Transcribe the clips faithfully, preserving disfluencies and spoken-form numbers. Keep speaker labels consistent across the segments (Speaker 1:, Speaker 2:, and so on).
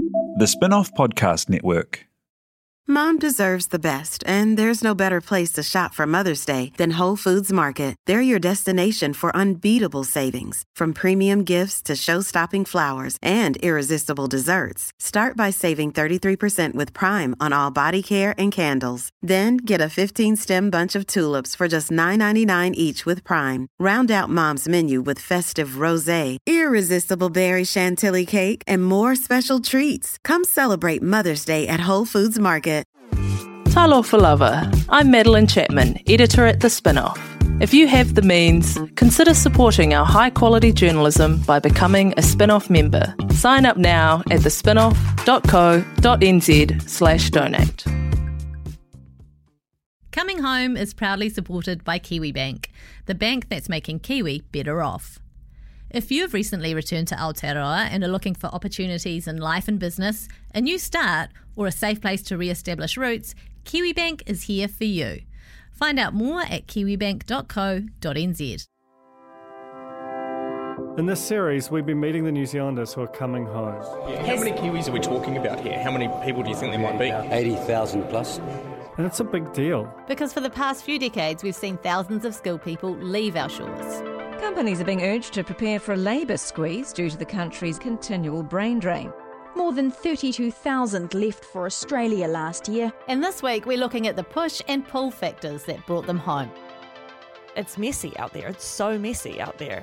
Speaker 1: The Spin-off Podcast Network.
Speaker 2: Mom deserves the best, and there's no better place to shop for Mother's Day than Whole Foods Market. They're your destination for unbeatable savings, from premium gifts to show-stopping flowers and irresistible desserts. Start by saving thirty-three percent with Prime on all body care and candles. Then get a fifteen-stem bunch of tulips for just nine ninety-nine each with Prime. Round out Mom's menu with festive rosé, irresistible berry chantilly cake, and more special treats. Come celebrate Mother's Day at Whole Foods Market.
Speaker 3: Talofa lover, I'm Madeline Chapman, editor at The Spin-off. If you have the means, consider supporting our high-quality journalism by becoming a Spin-off member. Sign up now at thespinoff.co.nz slash donate.
Speaker 4: Coming Home is proudly supported by Kiwibank, the bank that's making Kiwi better off. If you have recently returned to Aotearoa and are looking for opportunities in life and business, a new start, or a safe place to re-establish roots, Kiwibank is here for you. Find out more at kiwibank dot co dot n z.
Speaker 5: In this series, we've been meeting the New Zealanders who are coming home.
Speaker 6: Yeah, how many Kiwis are we talking about here? How many people do you think there might be?
Speaker 7: eighty thousand plus.
Speaker 5: And it's a big deal.
Speaker 4: Because for the past few decades, we've seen thousands of skilled people leave our shores.
Speaker 8: Companies are being urged to prepare for a labour squeeze due to the country's continual brain drain.
Speaker 9: More than thirty-two thousand left for Australia last year.
Speaker 4: And this week we're looking at the push and pull factors that brought them home.
Speaker 10: It's messy out there. It's so messy out there.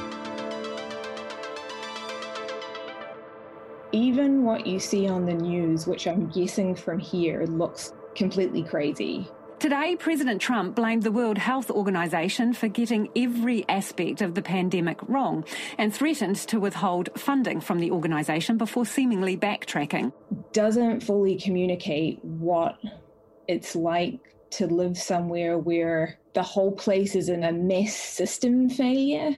Speaker 11: Even what you see on the news, which I'm guessing from here, looks completely crazy.
Speaker 12: Today, President Trump blamed the World Health Organization for getting every aspect of the pandemic wrong and threatened to withhold funding from the organization before seemingly backtracking.
Speaker 11: Doesn't fully communicate what it's like to live somewhere where the whole place is in a mess system failure.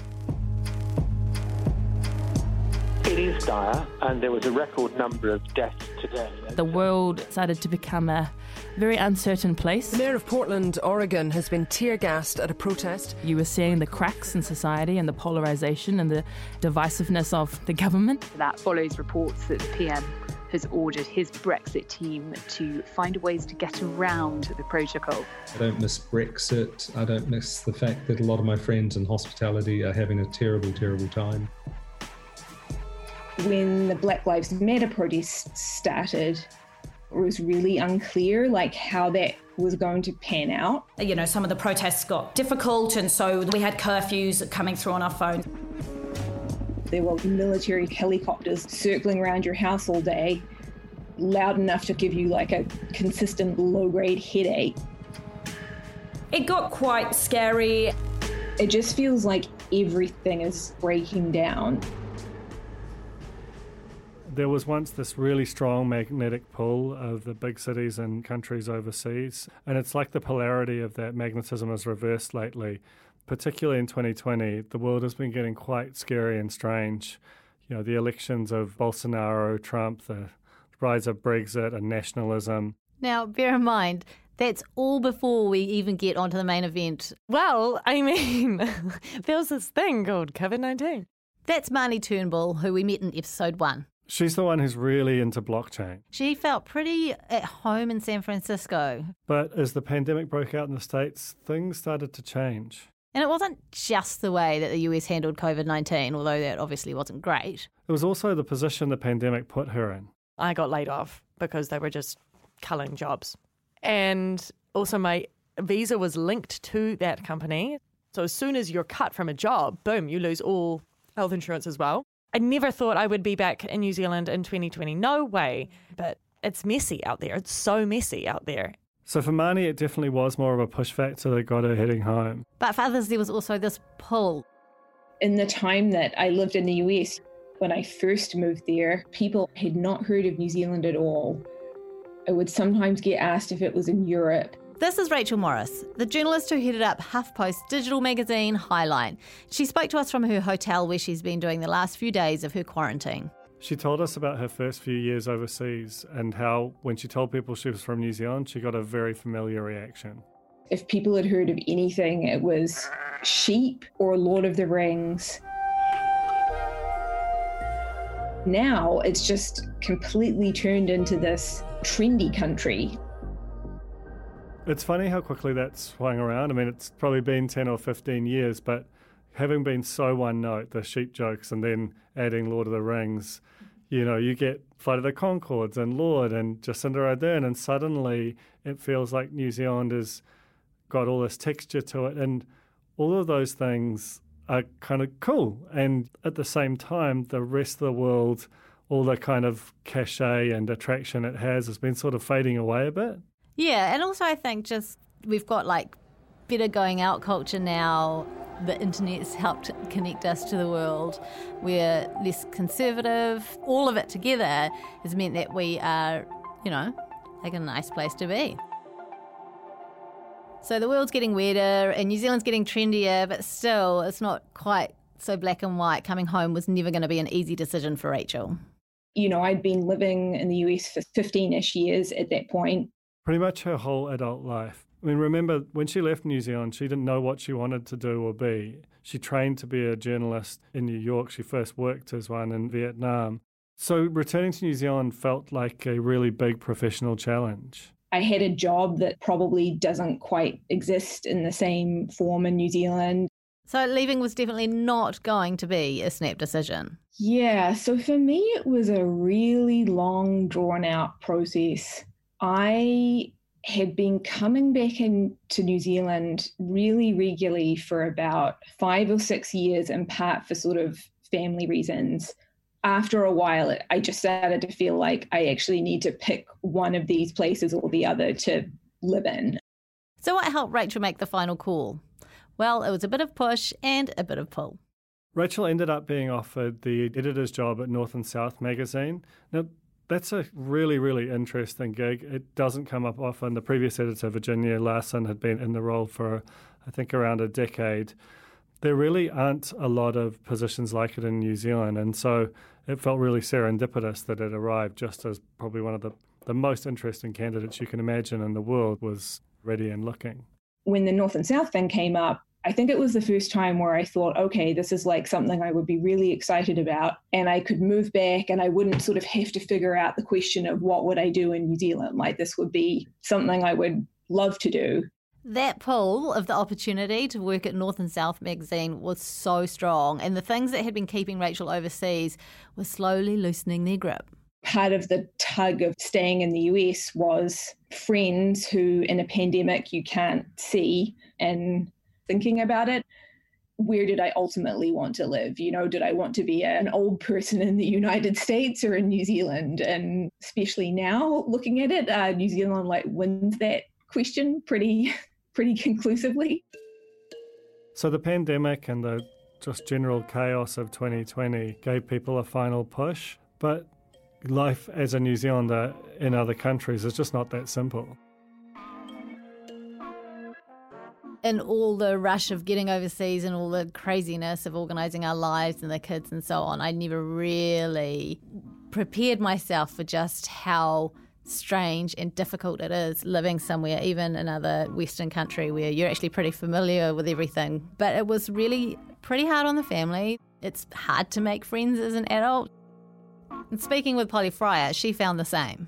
Speaker 13: It is dire, and there was a record number of deaths today.
Speaker 14: The world started to become a very uncertain place.
Speaker 15: The Mayor of Portland, Oregon, has been tear-gassed at a protest.
Speaker 14: You were seeing the cracks in society and the polarisation and the divisiveness of the government.
Speaker 16: That follows reports that the P M has ordered his Brexit team to find ways to get around the protocol.
Speaker 17: I don't miss Brexit. I don't miss the fact that a lot of my friends in hospitality are having a terrible, terrible time.
Speaker 11: When the Black Lives Matter protests started, it was really unclear like how that was going to pan out.
Speaker 18: You know, some of the protests got difficult, and so we had curfews coming through on our phone.
Speaker 11: There were military helicopters circling around your house all day, loud enough to give you like a consistent low-grade headache.
Speaker 18: It got quite scary.
Speaker 11: It just feels like everything is breaking down.
Speaker 5: There was once this really strong magnetic pull of the big cities and countries overseas, and it's like the polarity of that magnetism has reversed lately. Particularly in twenty twenty, the world has been getting quite scary and strange. You know, the elections of Bolsonaro, Trump, the rise of Brexit and nationalism.
Speaker 4: Now, bear in mind, that's all before we even get onto the main event.
Speaker 10: Well, I mean, there was this thing called COVID nineteen.
Speaker 4: That's Marnie Turnbull, who we met in episode one.
Speaker 5: She's the one who's really into blockchain.
Speaker 4: She felt pretty at home in San Francisco.
Speaker 5: But as the pandemic broke out in the States, things started to change.
Speaker 4: And it wasn't just the way that the U S handled COVID nineteen, although that obviously wasn't great.
Speaker 5: It was also the position the pandemic put her in.
Speaker 10: I got laid off because they were just culling jobs. And also my visa was linked to that company. So as soon as you're cut from a job, boom, you lose all health insurance as well. I never thought I would be back in New Zealand in twenty twenty. No way. But it's messy out there. It's so messy out there.
Speaker 5: So for Marnie, it definitely was more of a push factor that got her heading home.
Speaker 4: But for others, there was also this pull.
Speaker 11: In the time that I lived in the U S, when I first moved there, people had not heard of New Zealand at all. I would sometimes get asked if it was in Europe.
Speaker 4: This is Rachel Morris, the journalist who headed up HuffPost's digital magazine, Highline. She spoke to us from her hotel where she's been doing the last few days of her quarantine.
Speaker 5: She told us about her first few years overseas and how when she told people she was from New Zealand, she got a very familiar reaction.
Speaker 11: If people had heard of anything, it was Sheep or Lord of the Rings. Now it's just completely turned into this trendy country.
Speaker 5: It's funny how quickly that's swung around. I mean, it's probably been ten or fifteen years, but having been so one note, the sheep jokes and then adding Lord of the Rings, you know, you get Flight of the Conchords and Lord and Jacinda Ardern, and suddenly it feels like New Zealand has got all this texture to it, and all of those things are kind of cool. And at the same time, the rest of the world, all the kind of cachet and attraction it has has been sort of fading away a bit.
Speaker 4: Yeah, and also I think just we've got like better going out culture now. The internet's helped connect us to the world. We're less conservative. All of it together has meant that we are, you know, like a nice place to be. So the world's getting weirder and New Zealand's getting trendier, but still it's not quite so black and white. Coming home was never going to be an easy decision for Rachel.
Speaker 11: You know, I'd been living in the U S for fifteen-ish years at that point.
Speaker 5: Pretty much her whole adult life. I mean, remember, when she left New Zealand, she didn't know what she wanted to do or be. She trained to be a journalist in New York. She first worked as one in Vietnam. So returning to New Zealand felt like a really big professional challenge.
Speaker 11: I had a job that probably doesn't quite exist in the same form in New Zealand.
Speaker 4: So leaving was definitely not going to be a snap decision.
Speaker 11: Yeah, so for me, it was a really long, drawn-out process. I had been coming back into New Zealand really regularly for about five or six years, in part for sort of family reasons. After a while, I just started to feel like I actually need to pick one of these places or the other to live in.
Speaker 4: So what helped Rachel make the final call? Well, it was a bit of push and a bit of pull.
Speaker 5: Rachel ended up being offered the editor's job at North and South magazine. Now, that's a really, really interesting gig. It doesn't come up often. The previous editor, Virginia Larson, had been in the role for, I think, around a decade. There really aren't a lot of positions like it in New Zealand, and so it felt really serendipitous that it arrived just as probably one of the, the most interesting candidates you can imagine in the world was ready and looking.
Speaker 11: When the North and South thing came up, I think it was the first time where I thought, okay, this is like something I would be really excited about, and I could move back and I wouldn't sort of have to figure out the question of what would I do in New Zealand. Like, this would be something I would love to do.
Speaker 4: That pull of the opportunity to work at North and South magazine was so strong, and the things that had been keeping Rachel overseas were slowly loosening their grip.
Speaker 11: Part of the tug of staying in the U S was friends who in a pandemic you can't see, and thinking about it, where did I ultimately want to live? You know, did I want to be an old person in the United States or in New Zealand? And especially now, looking at it, uh, New Zealand like wins that question pretty, pretty conclusively.
Speaker 5: So the pandemic and the just general chaos of twenty twenty gave people a final push, but life as a New Zealander in other countries is just not that simple.
Speaker 4: In all the rush of getting overseas and all the craziness of organising our lives and the kids and so on, I never really prepared myself for just how strange and difficult it is living somewhere, even another Western country where you're actually pretty familiar with everything. But it was really pretty hard on the family. It's hard to make friends as an adult. And speaking with Polly Fryer, she found the same.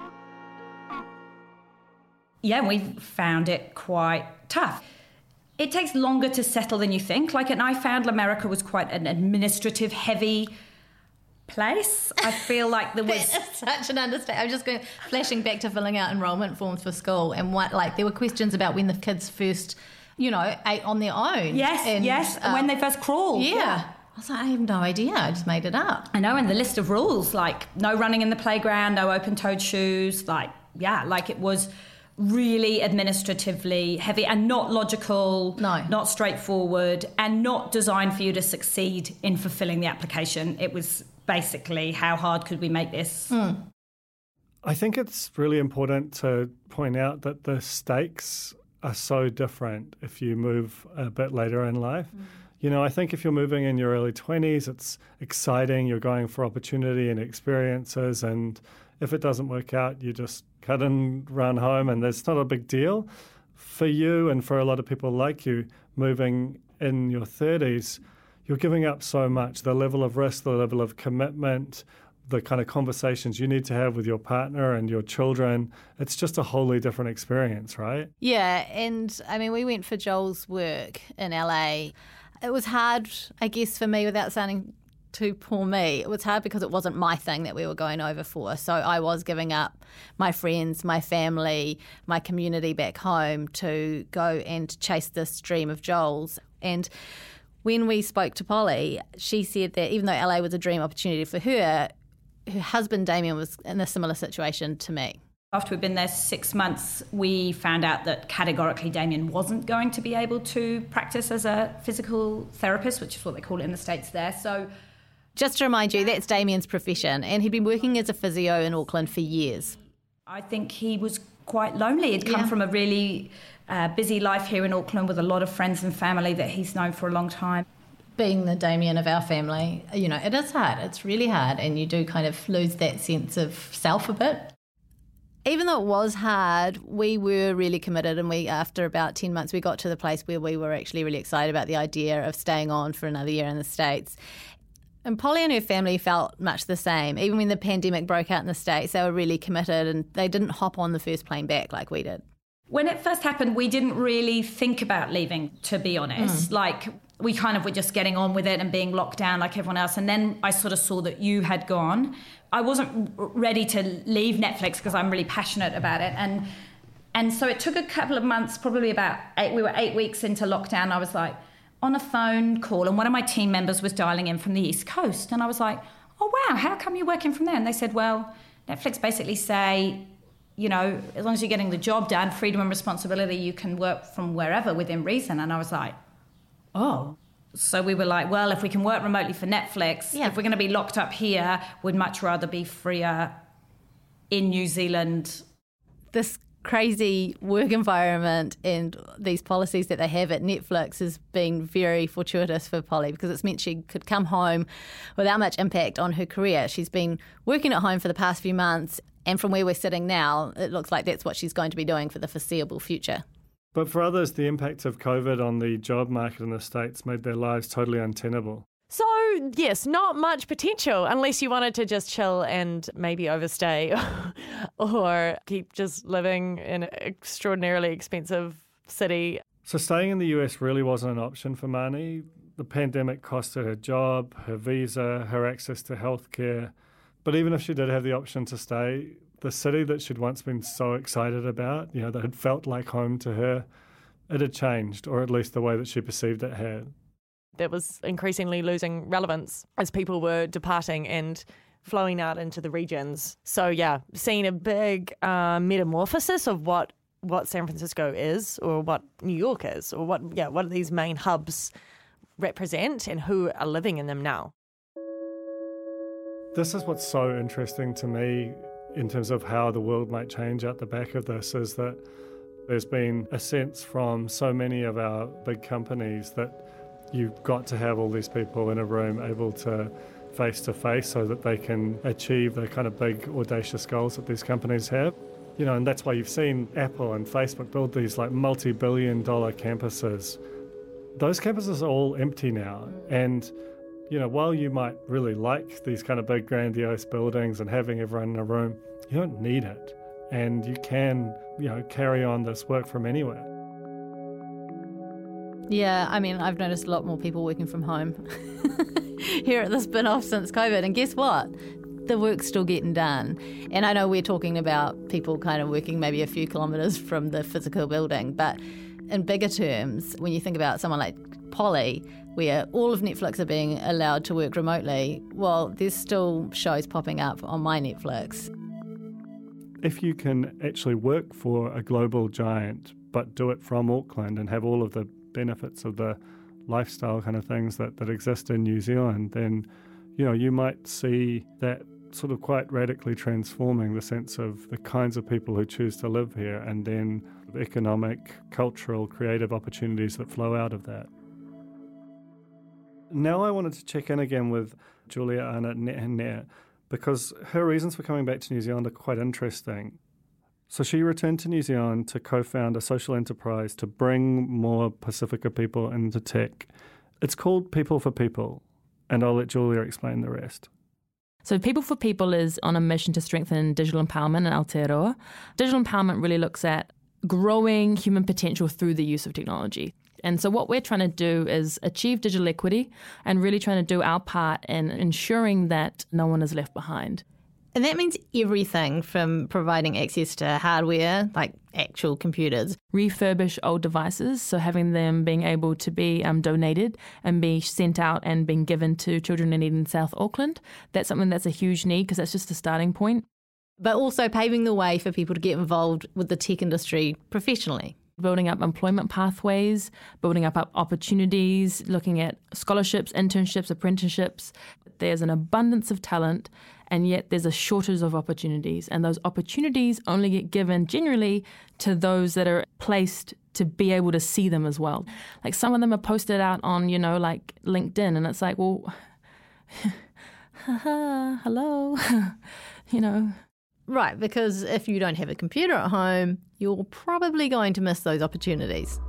Speaker 7: Yeah, we found it quite tough. It takes longer to settle than you think. Like, and I found America was quite an administrative heavy place. I feel like there was
Speaker 4: such an understatement. I'm just going flashing back to filling out enrolment forms for school, and what like there were questions about when the kids first, you know, ate on their own.
Speaker 7: Yes,
Speaker 4: and,
Speaker 7: yes,
Speaker 4: um,
Speaker 7: when they first crawled.
Speaker 4: Yeah. yeah. I was like, I have no idea. I just made it up.
Speaker 7: I know, and the list of rules, like no running in the playground, no open-toed shoes, like, yeah, like it was really administratively heavy and not logical,
Speaker 4: no,
Speaker 7: not straightforward, and not designed for you to succeed in fulfilling the application. It was basically, how hard could we make this?
Speaker 4: Mm.
Speaker 5: I think it's really important to point out that the stakes are so different if you move a bit later in life. Mm. You know, I think if you're moving in your early twenties, it's exciting, you're going for opportunity and experiences, and if it doesn't work out, you just cut and run home, and it's not a big deal. For you and for a lot of people like you, moving in your thirties, you're giving up so much, the level of risk, the level of commitment, the kind of conversations you need to have with your partner and your children. It's just a wholly different experience, right?
Speaker 4: Yeah, and I mean, we went for Joel's work in L A. It was hard, I guess, for me, without sounding too poor me. It was hard because it wasn't my thing that we were going over for. So I was giving up my friends, my family, my community back home to go and chase this dream of Joel's. And when we spoke to Polly, she said that even though L A was a dream opportunity for her, her husband Damien was in a similar situation to me.
Speaker 18: After we'd been there six months, we found out that categorically Damien wasn't going to be able to practice as a physical therapist, which is what they call it in the States there. So
Speaker 4: just to remind you, that's Damien's profession, and he'd been working as a physio in Auckland for years.
Speaker 18: I think he was quite lonely. He'd come
Speaker 4: Yeah.
Speaker 18: from a really uh, busy life here in Auckland with a lot of friends and family that he's known for a long time.
Speaker 4: Being the Damien of our family, you know, it is hard. It's really hard, and you do kind of lose that sense of self a bit. Even though it was hard, we were really committed, and we, after about ten months, we got to the place where we were actually really excited about the idea of staying on for another year in the States. And Polly and her family felt much the same. Even when the pandemic broke out in the States, they were really committed, and they didn't hop on the first plane back like we did.
Speaker 18: When it first happened, we didn't really think about leaving, to be honest.
Speaker 4: Mm.
Speaker 18: Like, we kind of were just getting on with it and being locked down like everyone else. And then I sort of saw that you had gone. I wasn't ready to leave Netflix because I'm really passionate about it. And and so it took a couple of months, probably about eight, we were eight weeks into lockdown. I was like on a phone call, and one of my team members was dialing in from the East Coast. And I was like, oh, wow, how come you're working from there? And they said, well, Netflix basically say, you know, as long as you're getting the job done, freedom and responsibility, you can work from wherever within reason. And I was like, oh. So we were like, well, if we can work remotely for Netflix,
Speaker 4: Yeah.
Speaker 18: if we're going to be locked up here, we'd much rather be freer in New Zealand.
Speaker 4: This crazy work environment and these policies that they have at Netflix has been very fortuitous for Polly, because it's meant she could come home without much impact on her career. She's been working at home for the past few months, and from where we're sitting now, it looks like that's what she's going to be doing for the foreseeable future.
Speaker 5: But for others, the impact of COVID on the job market in the States made their lives totally untenable.
Speaker 10: So, yes, not much potential unless you wanted to just chill and maybe overstay or keep just living in an extraordinarily expensive city.
Speaker 5: So staying in the U S really wasn't an option for Marnie. The pandemic cost her her job, her visa, her access to healthcare. But even if she did have the option to stay, the city that she'd once been so excited about, you know, that had felt like home to her, it had changed, or at least the way that she perceived it had.
Speaker 10: That was increasingly losing relevance as people were departing and flowing out into the regions. So, yeah, seeing a big uh, metamorphosis of what, what San Francisco is, or what New York is, or what, yeah, what these main hubs represent and who are living in them now.
Speaker 5: This is what's so interesting to me in terms of how the world might change at the back of this, is that there's been a sense from so many of our big companies that you've got to have all these people in a room able to face to face so that they can achieve the kind of big audacious goals that these companies have. You know, and that's why you've seen Apple and Facebook build these like multi-billion dollar campuses. Those campuses are all empty now, and you know, while you might really like these kind of big grandiose buildings and having everyone in a room, you don't need it. And you can, you know, carry on this work from anywhere.
Speaker 4: Yeah, I mean, I've noticed a lot more people working from home here at the Spin-Off since COVID. And guess what? The work's still getting done. And I know we're talking about people kind of working maybe a few kilometres from the physical building, but in bigger terms, when you think about someone like Polly, where all of Netflix are being allowed to work remotely, well, there's still shows popping up on my Netflix.
Speaker 5: If you can actually work for a global giant, but do it from Auckland and have all of the benefits of the lifestyle kind of things that, that exist in New Zealand, then, you know, you might see that sort of quite radically transforming the sense of the kinds of people who choose to live here, and then the economic, cultural, creative opportunities that flow out of that. Now I wanted to check in again with Julia Arnott Neher, because her reasons for coming back to New Zealand are quite interesting. So she returned to New Zealand to co-found a social enterprise to bring more Pacifica people into tech. It's called People for People, and I'll let Julia explain the rest.
Speaker 14: So People for People is on a mission to strengthen digital empowerment in Aotearoa. Digital empowerment really looks at growing human potential through the use of technology. And so what we're trying to do is achieve digital equity and really trying to do our part in ensuring that no one is left behind.
Speaker 4: And that means everything from providing access to hardware, like actual computers.
Speaker 14: Refurbish old devices, so having them being able to be um, donated and be sent out and being given to children in need in South Auckland. That's something that's a huge need because that's just a starting point.
Speaker 4: But also paving the way for people to get involved with the tech industry professionally.
Speaker 14: Building up employment pathways, building up opportunities, looking at scholarships, internships, apprenticeships. There's an abundance of talent, and yet there's a shortage of opportunities. And those opportunities only get given generally to those that are placed to be able to see them as well. Like some of them are posted out on, you know, like LinkedIn, and it's like, well, hello, you know.
Speaker 4: Right, because if you don't have a computer at home, you're probably going to miss those opportunities.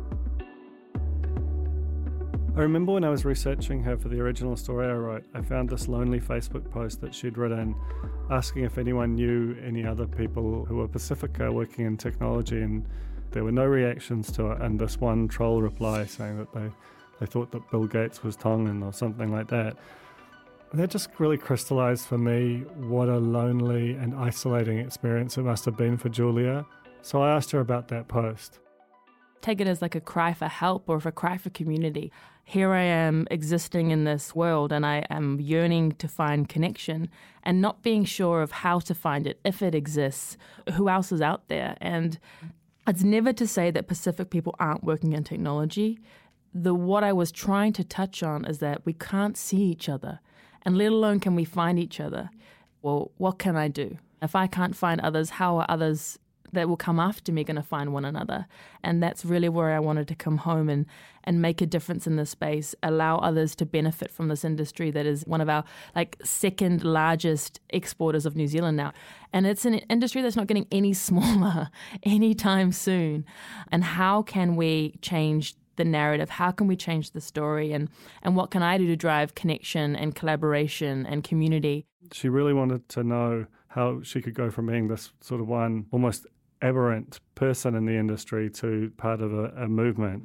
Speaker 5: I remember when I was researching her for the original story I wrote, I found this lonely Facebook post that she'd written asking if anyone knew any other people who were Pacifica working in technology, and there were no reactions to it, and this one troll reply saying that they, they thought that Bill Gates was Tongan or something like that. That just really crystallised for me what a lonely and isolating experience it must have been for Julia. So I asked her about that post.
Speaker 14: Take it as like a cry for help or a cry for community. Here I am existing in this world and I am yearning to find connection and not being sure of how to find it, if it exists, who else is out there. And it's never to say that Pacific people aren't working in technology. The what I was trying to touch on is that we can't see each other. And let alone can we find each other. Well, what can I do? If I can't find others, how are others that will come after me going to find one another? And that's really where I wanted to come home and, and make a difference in this space, allow others to benefit from this industry that is one of our like second largest exporters of New Zealand now. And it's an industry that's not getting any smaller anytime soon. And how can we change the narrative? How can we change the story? And, and what can I do to drive connection and collaboration and community?
Speaker 5: She really wanted to know how she could go from being this sort of one almost aberrant person in the industry to part of a, a movement.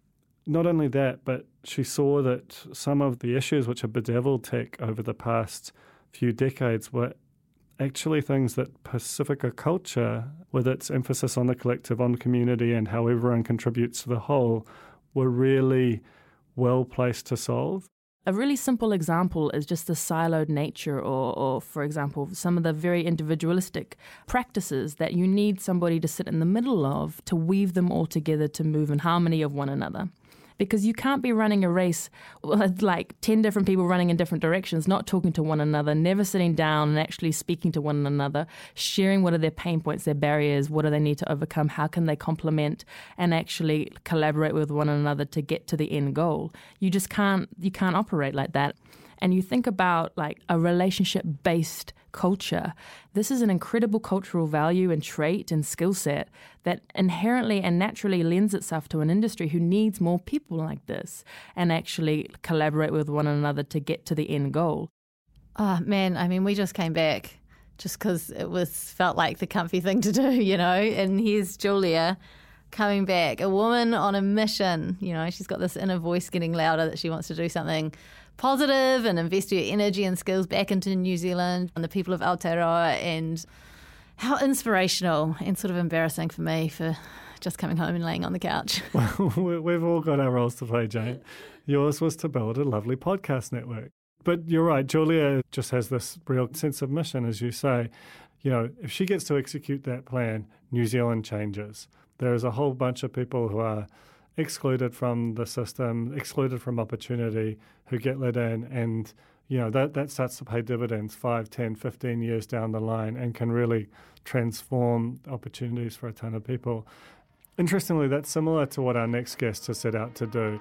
Speaker 5: Not only that, but she saw that some of the issues which have bedeviled tech over the past few decades were actually things that Pacifica culture, with its emphasis on the collective, on community and how everyone contributes to the whole, were really well placed to solve.
Speaker 14: A really simple example is just the siloed nature or, or, for example, some of the very individualistic practices that you need somebody to sit in the middle of to weave them all together to move in harmony of one another. Because you can't be running a race with like ten different people running in different directions, not talking to one another, never sitting down and actually speaking to one another, sharing what are their pain points, their barriers, what do they need to overcome, how can they complement and actually collaborate with one another to get to the end goal. You just can't, you can't operate like that. And you think about like a relationship-based culture. This is an incredible cultural value and trait and skill set that inherently and naturally lends itself to an industry who needs more people like this and actually collaborate with one another to get to the end goal.
Speaker 4: Oh, man, I mean, we just came back just because it was felt like the comfy thing to do, you know, and here's Julia coming back, a woman on a mission. You know, she's got this inner voice getting louder that she wants to do something positive and invest her energy and skills back into New Zealand and the people of Aotearoa, and how inspirational and sort of embarrassing for me for just coming home and laying on the couch.
Speaker 5: Well, we've all got our roles to play, Jane. Yours was to build a lovely podcast network. But you're right, Julia just has this real sense of mission, as you say. You know, if she gets to execute that plan, New Zealand changes. There is a whole bunch of people who are excluded from the system, excluded from opportunity, who get let in, and you know that, that starts to pay dividends five, ten, fifteen years down the line and can really transform opportunities for a ton of people. Interestingly, that's similar to what our next guest has set out to do.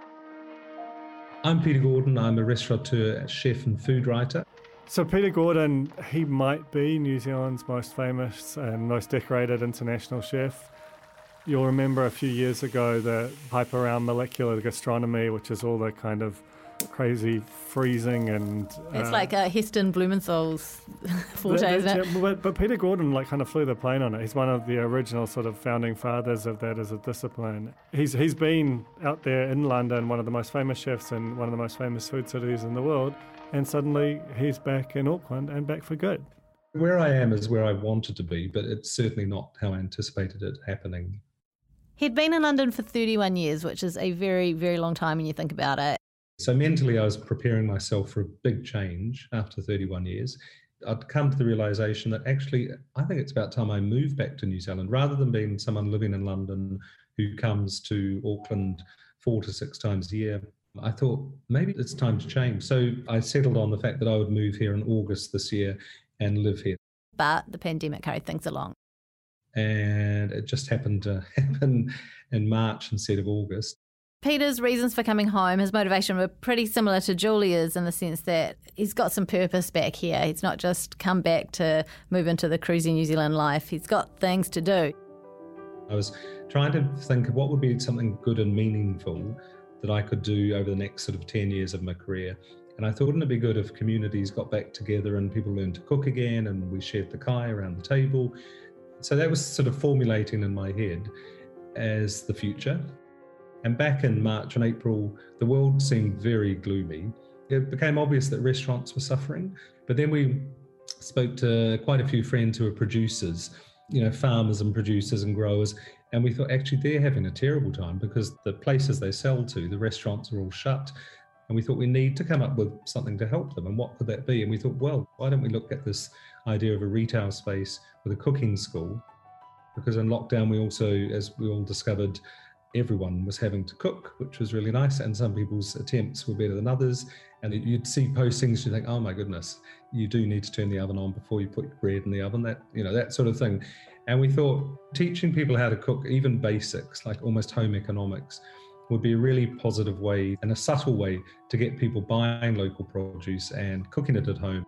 Speaker 17: I'm Peter Gordon. I'm a restaurateur, chef and food writer.
Speaker 5: So Peter Gordon, he might be New Zealand's most famous and most decorated international chef. You'll remember a few years ago the hype around molecular gastronomy, which is all the kind of crazy freezing and...
Speaker 4: It's
Speaker 5: uh,
Speaker 4: like uh, Heston Blumenthal's forte,
Speaker 5: that-
Speaker 4: isn't
Speaker 5: that-
Speaker 4: it?
Speaker 5: But, but Peter Gordon like kind of flew the plane on it. He's one of the original sort of founding fathers of that as a discipline. He's He's been out there in London, one of the most famous chefs and one of the most famous food cities in the world, and suddenly he's back in Auckland and back for good.
Speaker 17: Where I am is where I wanted to be, but it's certainly not how I anticipated it happening.
Speaker 4: He'd been in London for thirty-one years, which is a very, very long time when you think about it.
Speaker 17: So mentally, I was preparing myself for a big change after thirty-one years. I'd come to the realisation that actually, I think it's about time I moved back to New Zealand, rather than being someone living in London who comes to Auckland four to six times a year. I thought maybe it's time to change. So I settled on the fact that I would move here in August this year and live here.
Speaker 4: But the pandemic carried things along.
Speaker 17: And it just happened to happen in March instead of August.
Speaker 4: Peter's reasons for coming home, his motivation were pretty similar to Julia's in the sense that he's got some purpose back here. He's not just come back to move into the cruisy New Zealand life. He's got things to do.
Speaker 17: I was trying to think of what would be something good and meaningful that I could do over the next sort of ten years of my career. And I thought, wouldn't it be good if communities got back together and people learned to cook again and we shared the kai around the table. So that was sort of formulating in my head as the future. And back in March and April, the world seemed very gloomy. It became obvious that restaurants were suffering. But then we spoke to quite a few friends who are producers, you know, farmers and producers and growers. And we thought, actually, they're having a terrible time because the places they sell to, the restaurants are all shut. And we thought we need to come up with something to help them. And what could that be? And we thought, well, why don't we look at this idea of a retail space with a cooking school? Because in lockdown, we also, as we all discovered, everyone was having to cook, which was really nice. And some people's attempts were better than others. And you'd see postings, you think, oh my goodness, you do need to turn the oven on before you put your bread in the oven, that, you know, that sort of thing. And we thought teaching people how to cook, even basics, like almost home economics, would be a really positive way and a subtle way to get people buying local produce and cooking it at home.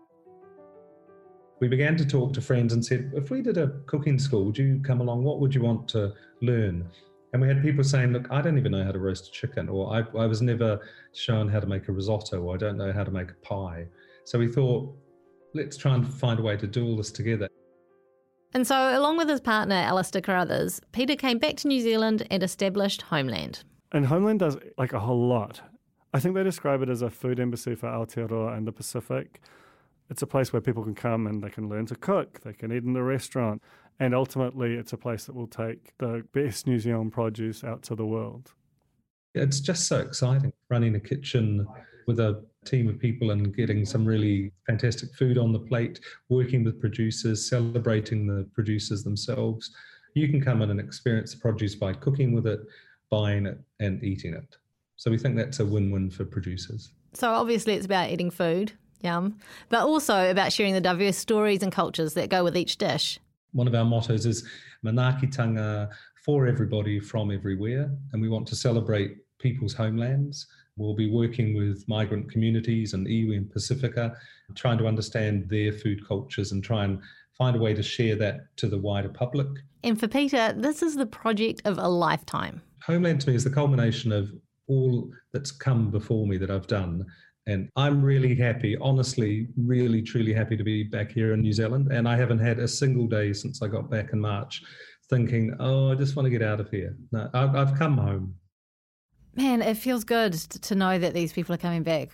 Speaker 17: We began to talk to friends and said, if we did a cooking school, would you come along? What would you want to learn? And we had people saying, look, I don't even know how to roast a chicken, or I, I was never shown how to make a risotto, or I don't know how to make a pie. So we thought, let's try and find a way to do all this together.
Speaker 4: And so, along with his partner, Alistair Carruthers, Peter came back to New Zealand and established Homeland.
Speaker 5: And Homeland does like a whole lot. I think they describe it as a food embassy for Aotearoa and the Pacific. It's a place where people can come and they can learn to cook, they can eat in the restaurant, and ultimately it's a place that will take the best New Zealand produce out to the world.
Speaker 17: It's just so exciting, running a kitchen with a team of people and getting some really fantastic food on the plate, working with producers, celebrating the producers themselves. You can come in and experience the produce by cooking with it, buying it and eating it. So we think that's a win-win for producers.
Speaker 4: So obviously it's about eating food, yum, but also about sharing the diverse stories and cultures that go with each dish.
Speaker 17: One of our mottos is Manaakitanga for everybody from everywhere, and we want to celebrate people's homelands. We'll be working with migrant communities and iwi and Pacifica, trying to understand their food cultures and try and find a way to share that to the wider public.
Speaker 4: And for Peter, this is the project of a lifetime.
Speaker 17: Homeland to me is the culmination of all that's come before me that I've done. And I'm really happy, honestly, really, truly happy to be back here in New Zealand. And I haven't had a single day since I got back in March thinking, oh, I just want to get out of here. No, I've, I've come home.
Speaker 4: Man, it feels good to know that these people are coming back.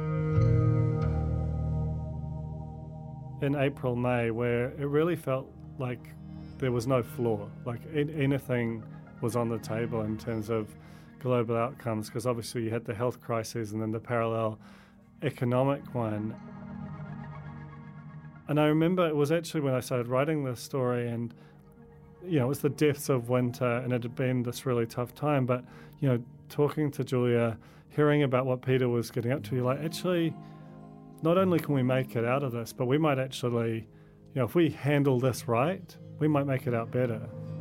Speaker 5: In April, May, where it really felt like there was no floor, like anything was on the table in terms of global outcomes, because obviously you had the health crisis and then the parallel economic one. And I remember it was actually when I started writing this story, and you know, it was the depths of winter and it had been this really tough time, but you know, talking to Julia, hearing about what Peter was getting up to, you're like, actually, not only can we make it out of this, but we might actually, you know, if we handle this right, we might make it out better.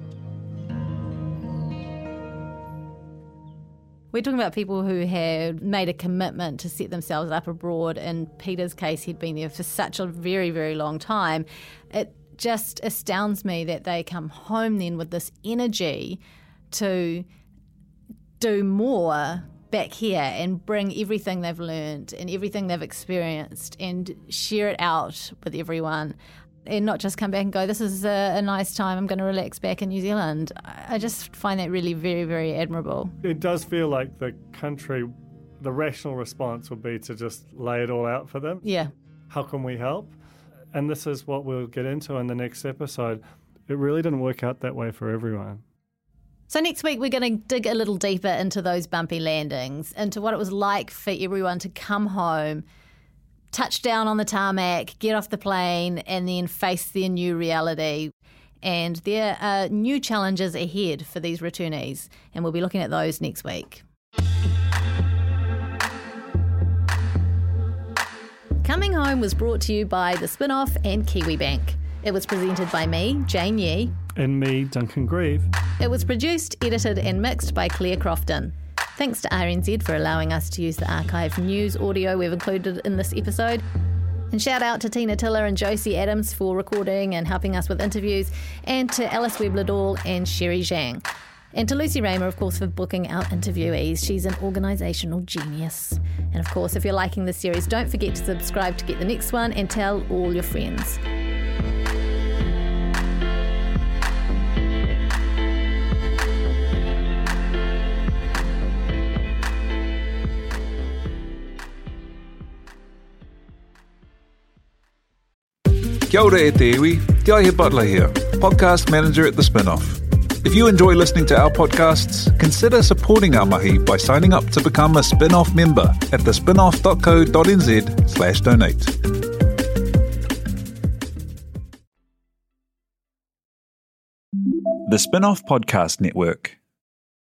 Speaker 4: We're talking about people who had made a commitment to set themselves up abroad. In Peter's case, he'd been there for such a very, very long time. It just astounds me that they come home then with this energy to do more back here and bring everything they've learned and everything they've experienced and share it out with everyone, and not just come back and go, this is a, a nice time, I'm going to relax back in New Zealand. I just find that really very, very admirable.
Speaker 5: It does feel like the country, the rational response would be to just lay it all out for them.
Speaker 4: Yeah.
Speaker 5: How can we help? And this is what we'll get into in the next episode. It really didn't work out that way for everyone.
Speaker 4: So next week we're going to dig a little deeper into those bumpy landings, into what it was like for everyone to come home, touch down on the tarmac, get off the plane, and then face their new reality. And there are new challenges ahead for these returnees, and we'll be looking at those next week. Coming Home was brought to you by The Spinoff and KiwiBank. It was presented by me, Jane Yee.
Speaker 5: And me, Duncan Grieve.
Speaker 4: It was produced, edited and mixed by Claire Crofton. Thanks to R N Z for allowing us to use the archive news audio we've included in this episode. And shout out to Tina Tiller and Josie Adams for recording and helping us with interviews, and to Alice Webb-Liddell and Sherry Zhang. And to Lucy Raymer, of course, for booking our interviewees. She's an organisational genius. And of course, if you're liking this series, don't forget to subscribe to get the next one and tell all your friends.
Speaker 1: Kia ora e te iwi, Te Aihe Butler here, podcast manager at The Spinoff. If you enjoy listening to our podcasts, consider supporting our mahi by signing up to become a Spinoff member at thespinoff.co.nz slash donate. The Spinoff Podcast Network.